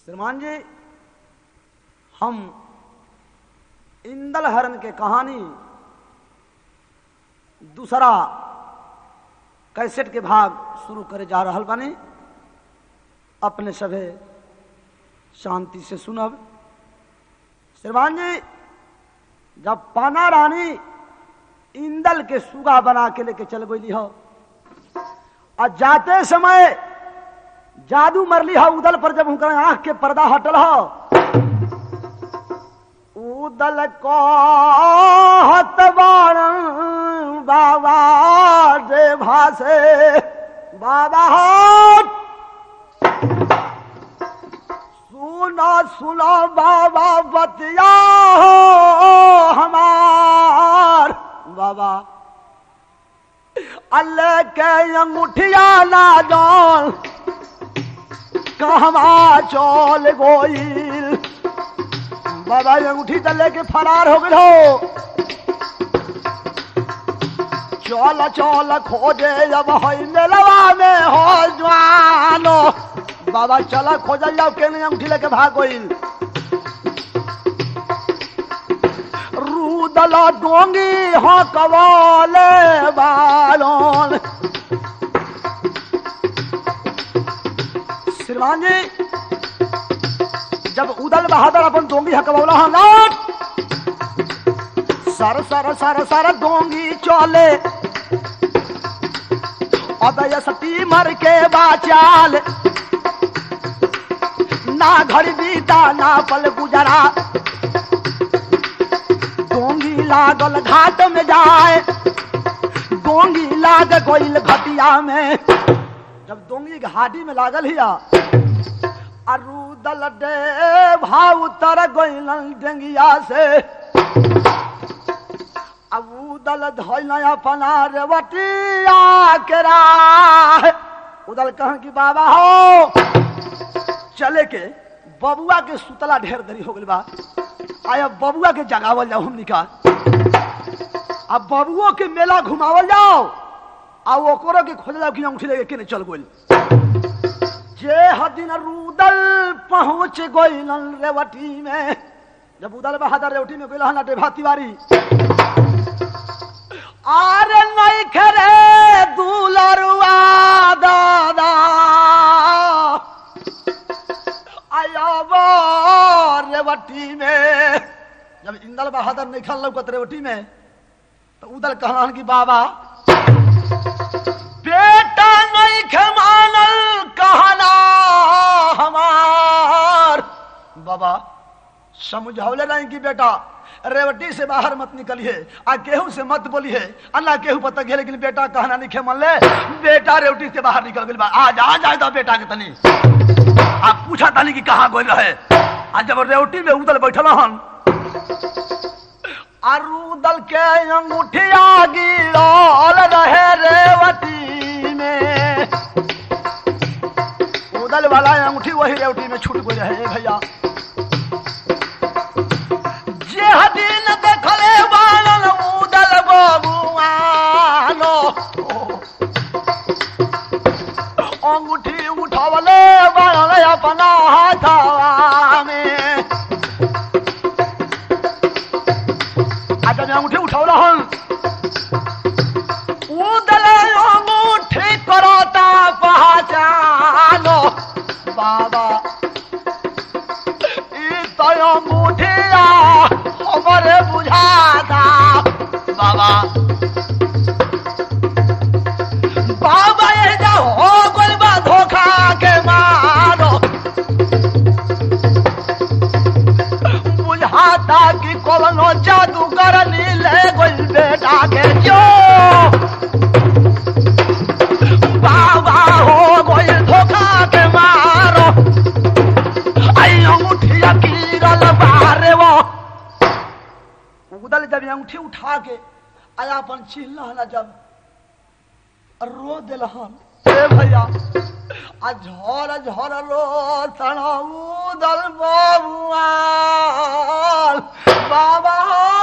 श्रीमान जी, हम इंदल हरण के कहानी दूसरा कैसेट के भाग शुरू करे जा रहल बानी। अपने सभे शांति से सुनब। श्रीमान जी, जब पाना रानी इंदल के सुगा बना के लेके चल गई हो और जाते समय जादू मरली हो उदल पर। जब उनका आंख के पर्दा हटल हो, उदल को हतबाण बाबा दे भासे बाबा हो सुनो सुनो बाबा बतिया हो हमार बाबा। अल्लाह के अंगूठिया ना जान कहवा चल गोइल बाबा। अंगूठी तो लेके फरार हो गए हो। चल चल खोजे जब मेलवा में हो जवानो बाबा। चल खोजल जाओ के नहीं अंगूठी लेके भाग गइल। रूदल डोंगी हो कवाले बालोन। श्रीमान जी, जब उदल बहादुर अपन डोंगी हकवला हो लौट सर सर सर सर डोंगी चले अदय सती मर के बाचाल। ना घर बीता ना पल गुजरा डोंगी लागल घाट में जाए। डोंगी लाग गोइल घटिया में। जब डोंगी घाटी में लागल हिया अरुदल डे भाव उतर गोइल डेंगिया से। अब उदल धोइल अपना रेवटिया के राह। उदल कह कि बाबा हो चले के बबुआ के सुतला ढेर देरी हो गई बा। आया बबुआ के जगावल जाओ हमनी का। अब बबुओ के मेला घुमावल जाओ आ ओकरो के खोज जाओ कि अंगूठी लेके केने चल गोइल। जे हदिन रुदल पहुंच गोइल रेवटी में। जब उदल बहादुर रेवटी में गोइल हना डेभा तिवारी आरे नहीं खरे दुलरुआ दादा आया रेवटी में। जब इंदल बहादुर नहीं खल लौकत रेवटी में तो उदल कहना कि बाबा बेटा नहीं खमानल कहना हमार। बाबा समझौले नहीं कि बेटा रेवटी से बाहर मत निकलिए आ केहू से मत बोलिए। अल्लाह केहू पता गया लेकिन बेटा कहना नहीं खेमन ले। बेटा रेवटी से बाहर निकल गई। आज आ जाए तो बेटा के तनी आप पूछा तानी कि कहाँ गोल रहे। आज जब रेवटी में उदल बैठल हन अरुदल के अंगूठिया गिरल रहे रेवटी में। उदल वाला अंगूठी वही रेवटी में छूट गई रहे भैया। जे हदीन देखले बालन उदल बबुआनो अंगूठी उठावले बालन अपना हाथवा में। आज अंगूठी उठावला हन उदल अंगूठी करता पहचानो बाबा। ई तो अंगूठिया हमारे बुझाता बाबा। बाबा ये जा हो गइल बा धोखा के मारो। बुझाता कि कोनो जादू करनी ले गइल बेटा के जो। बाबा हो गइल धोखा के मारो। आई अंगूठिया गिरल बारे वो। उदल जब अंगूठी उठा के आया अपन चिल्ला जब रो दिलहन भैया आ झर झर रो तना उदल बबुआ बाबा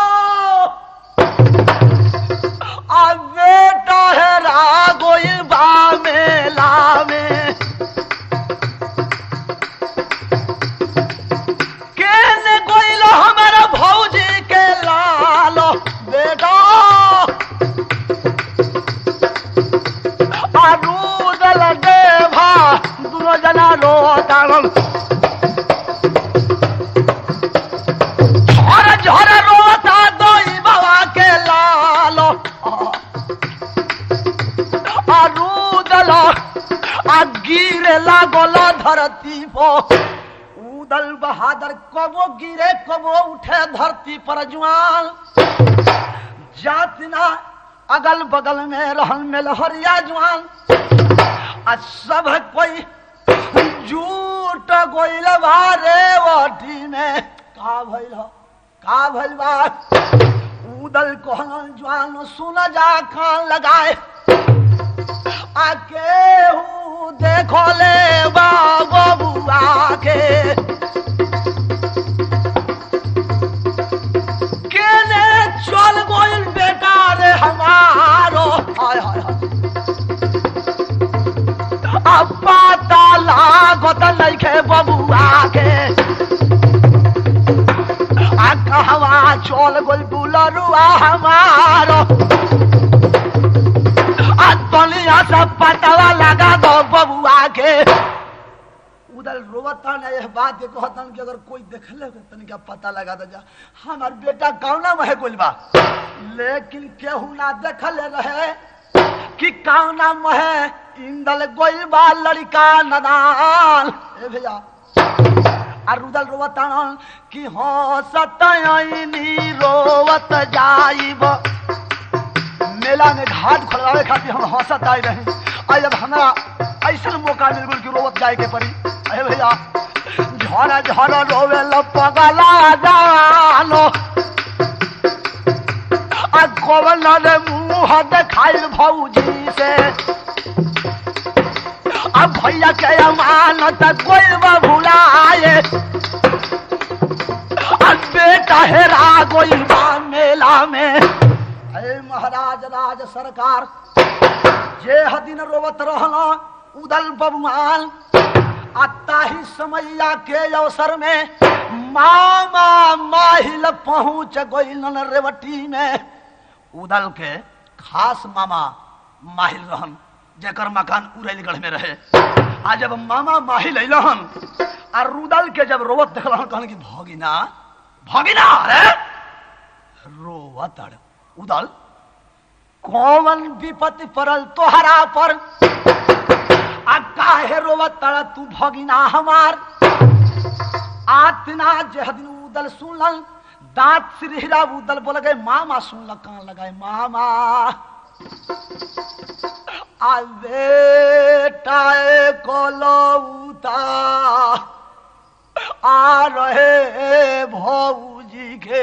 आ बेटा है रागोइल बा मेला में। झर झर रोता दोई बाबा के लाल रूदल गिरे लागल धरती पर उदल बहादुर कबो गिरे कबो उठे धरती पर जुआन जातना अगल बगल में रहन में लहरिया जुआन सब कोई झूठ गोइल बारे वटी में का भइल बा उदल कहन जुआन सुन जा कान लगाए आके हूँ देखो ले बबुआ के केने चल गोइल बेटा रे हमारो हाय हाय हाय अब पता लागत नइखे बबुआ के आ कहवा चल गोइल बुलरुआ हमारो दुनिया सब पतावा लगा दो बबुआ के उधर रोवता ने यह बात कहतन कि अगर कोई देख ले तनिका पता लगा दे जा हमार बेटा कौना में गोइल बा लेकिन केहू ना देखले रहे कि कौना में इंदल गोइल बा लड़का नदान ए भैया और उधर रोवता कि हो सतयनी रोवत जाइब मेला में घाट खोलवावे खातिर हम हंसत आई रहे आज अब हमारा ऐसा मौका मिल गल कि रोवत जाए के पड़ी अरे भैया झरा झरा रोवे लो पगला जानो आ कोवल ने मुंह देखाइल भौजी से अब भैया के अमानत कोई भुलाए बेटा हेरा गोइल बा मेला में अरे महाराज राज सरकार जे हदिन रोवत रहला उदल बबुआन आता ही समैया के अवसर में मामा माहिल पहुंच गइलन रेवटी में उदल के खास मामा माहिल रहन जेकर मकान उरैलगढ़ में रहे आ जब मामा माहिल अइलहन आ रुदल के जब रोवत देखलहन कहन कि भगिना भगिना अरे रोवत उदल कौन विपत्ति पड़ल तोहरा पर आ काहे रोवत तू भगिना हमार आतना जहदिन उदल सुनल दांत सिरहिरा उदल बोल गए मामा सुनल कान लगाए मामा आ बेटा कोलौता आ रहे भौजी के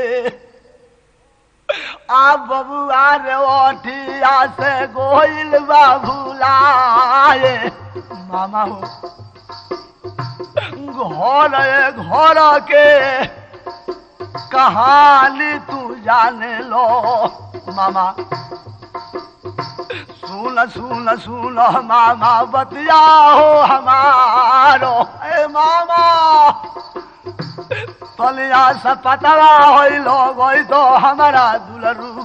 आ बबुआ रे ओठिया से गोइल बा भुलाए मामा हो घर के कहानी तू जाने लो मामा सुन सुन सुन मामा बतिया हो हमारो ए मामा तलिया से पतवा होइलो गई तो हमारा दुलरू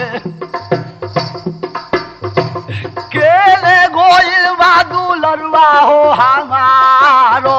केले गोइल बा दुलरुआ हो हमारो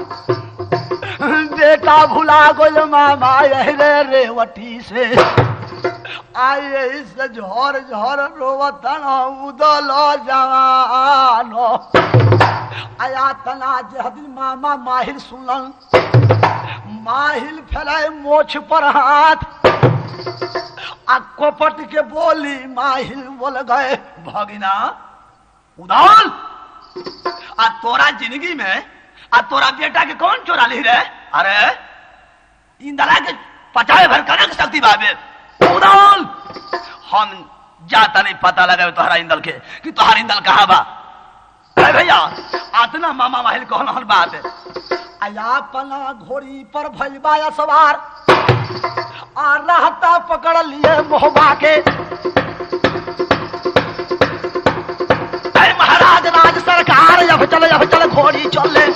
बेटा भुला गोल मामा रे रेवटी से आए से झोर झोर रोवतन उदल जवानो आया तना जहदिन मामा माहिल सुनल माहिल फैलाए मोछ पर हाथ आ कोपट के बोली माहिल बोल गए भगिना उदाल आ तोरा जिंदगी में आ तोरा बेटा के कौन चोरा ली रे अरे इंदला के पचाए भर करने की शक्ति बाबे उदाल हम जाता नहीं पता लगा तोहरा इंदल के कि तोहरा इंदल कहाँ बा अरे भैया आतना मामा माहिल कहना हल बात आया पना घोड़ी पर भलबाया सवार आ रहता पकड़ लिए मोहबा के महाराज राज सरकार अब चल घोड़ी चले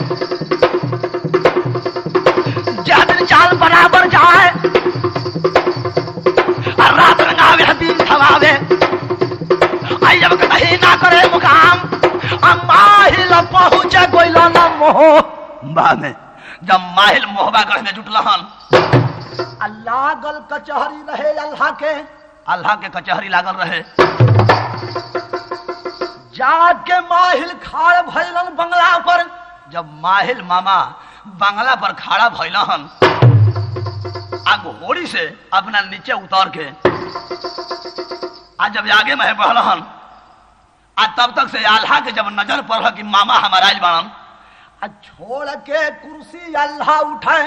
जहदिन चाल बराबर जाए और रात रंगावे दिन खवावे आई जब कहीं ना करे मुकाम माहिल पहुंचे गोइला न मोह बा में जब माहिल मोहबा गढ़ में जुटलहन अल्लाह गल कचहरी रहे अल्लाह के कचहरी लागल रहे। जाके माहिल खाड़ भइलन बंगला पर। जब माहिल मामा बंगला पर खड़ा भइलहन आ घोड़ी से अपना नीचे उतर के आज जब आगे में बढ़लहन आ तब तक से अल्लाह के जब नजर पड़ल कि मामा हमारा आइल बाड़न आ छोड़ के कुर्सी अल्लाह उठाए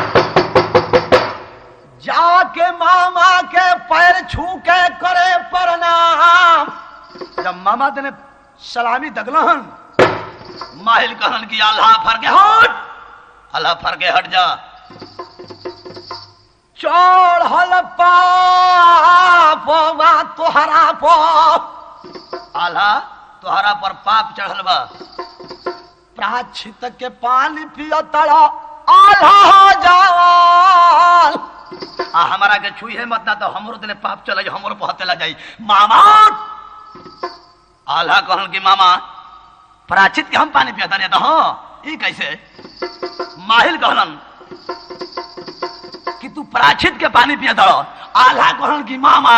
जाके मामा के पैर छू के करे प्रणाम। जब मामा देने सलामी दगलहन माहिल कहन कि अल्लाह फर के हट जा। चढ़ल पाप तोहरा अल्लाह तोहरा पर पाप चढ़ल बा। प्राचित के पानी पियो तड़ा आल्हा जावाल आ हमारा के छुई मत ना तो हमरो दिले पाप चले हमरो पहतेला जाई। मामा आल्हा कहन कि मामा प्राचित के हम पानी पियता नहीं तो हाँ ई कैसे। माहिल कहलन कि तू प्राचित के पानी पियता आल्हा कहन कि मामा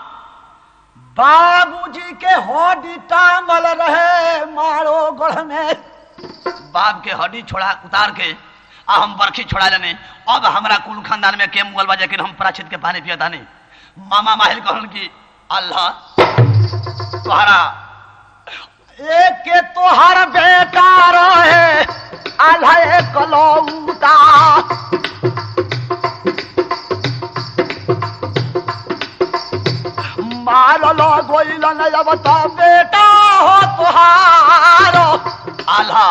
बाबूजी के हड्डी टांगल रहे मारो गढ़ में। बाप के हड्डी छोड़ा उतार के आ हम बरखी छोड़ा लेने अब हमरा कुल खानदान में के मुगल बजे हम प्राचित के पानी पियता नहीं। मामा माहिल कहन कि अल्लाह तोहरा एक के तोहर बेटा रहे अल्लाह कलौता मारल गोइल अब तो बेटा हो तुहारो अल्लाह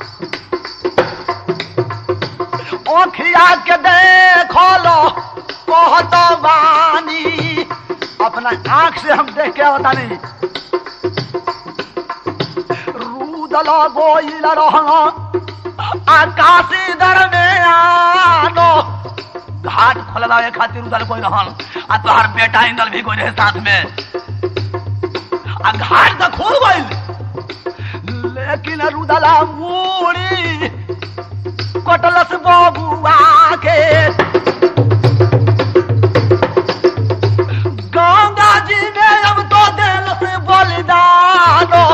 ओखिया के देखो लो कहत बानी अपना आंख से हम देख के होता नहीं। रूदल गोइल रहना आकाशी दरमियानो घाट खोलवावे खातिर उधर कोई रहन आ तोहर बेटा इंदल भी कोई रहे साथ में आ घाट तो खोल गइल लेकिन रुदला मूड़ी कटलस बबुआ के गंगा जी में अब तो दिल से बलिदानो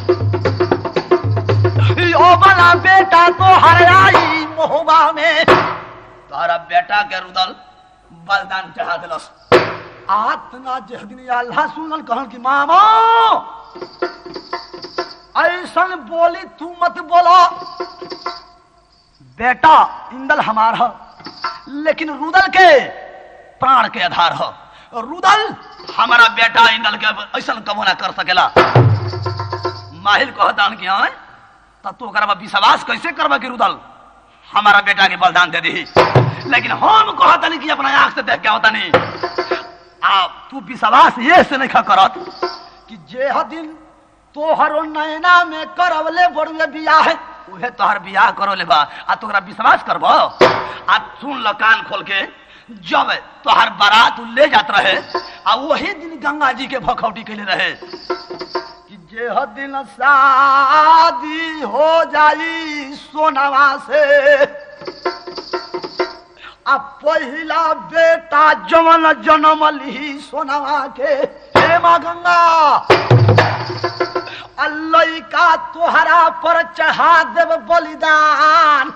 यो बना बेटा तो हरियाई मोहबा में तोहरा बेटा के रुदल बलिदान चढ़ा दिलस। आतना जहदिन अल्लाह सुनल कहन कि मामा ऐसन बोली तू मत बोलो। बेटा इंदल हमार है लेकिन रुदल के प्राण के आधार हो। रुदल हमारा बेटा इंदल के ऐसन कबो ना कर सकेला। माहिल कहतान कि हाँ तब तू ओकरा विश्वास कैसे करबा कि रुदल हमारा बेटा के बलिदान दे दी। लेकिन हम कहतनी कि अपना आंख से देख के होता नहीं आप तू विश्वास ये से नहीं करत कि जे दिन तोहरो नैना में करवले बड़ुए बियाह उहे तोहर बियाह करो ले बा आ तोहरा विश्वास करबो। आ सुन ल कान खोल के जब तोहर बारात ले जात रहे आ वही दिन गंगा जी के भखौटी कैले रहे कि जे दिन शादी हो जाई सोनावा से आ पहिला बेटा जवन जन्म ली सोनावा के हे माँ गंगा अल्लाह का तोहरा पर चढ़ा देव बलिदान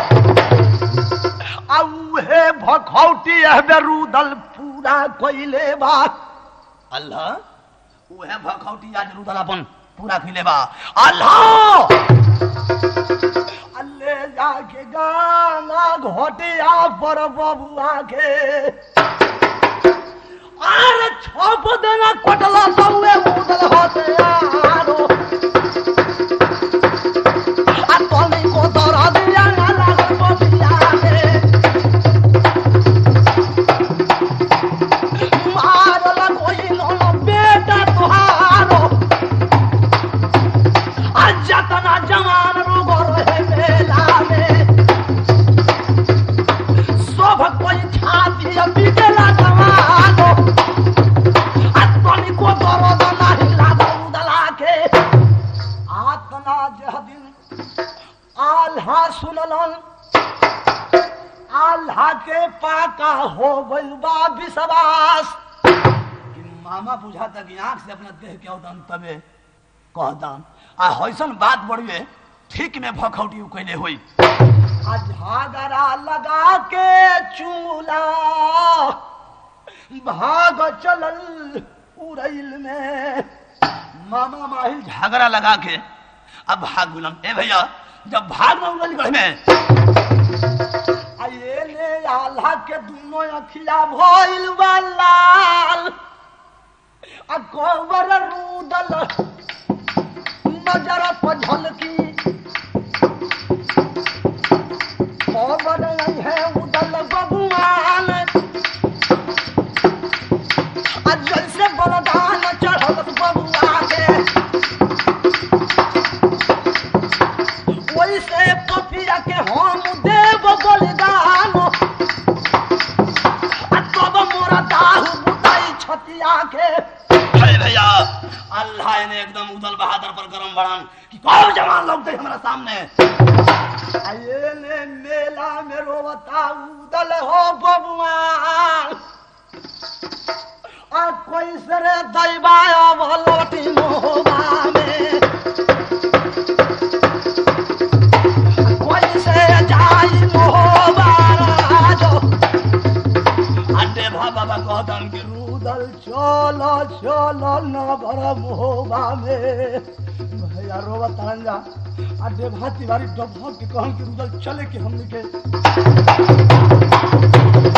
औहे भखौटी हबे रुदल पूरा कइले बा। अल्लाह उहे भखौटी आज रुदल अपन पूरा कइले बा। अल्लाह अल्ले जाके गाना घोटिया पर बबुआ के अरे छप देना कोटला सौए मुदल होते यारो आ तोनी को दरा दिया ना लागल बबिया के मारला कोई लो बेटा तुहारो आज जना जवान रुगो रहे मेला में सब कोई छाती बिगला जवानो आ तोनी को दरा नहीं लागल आल्हा के पाका हो गइल बा विश्वास कि मामा बुझाता कि आंख से अपना देह के औदन तबे कहदान आ हइसन बात बढ़िए ठीक में भखौटी कैले होई आज झागरा लगा के चूला भाग चलल उड़ैल में मामा माहिल झगड़ा लगा के अब भाग गुलम ए भैया जब भाग में उड़ल गढ़ में आये ले आल्हा के दोनों अखिया भइल बा लाल आ गोबर रूदल नजर पर झलकी गोबर नहीं है उदल बबुआन आ जैसे बलदान चढ़ल बबुआ के वैसे पपिया के हम देव बलिदान आ तब मोरा दाहु बुताई छतिया के भैया अल्लाह ने एकदम उदल बहादुर पर गरम बढ़ान कि कौन जवान लोग थे हमारे सामने आये ने मेला में रोवता उदल हो बबुआन आ कोई सरे दैबाया भलोटी मोहबा में कोई से जाई मोहबा राजो अंडे बाबा कहतन कि रुदल चलो चलो नगर मोहबा में भैया रोवतान जा अड्डे भाती बारी डब के कहन कि रुदल चले के हमने के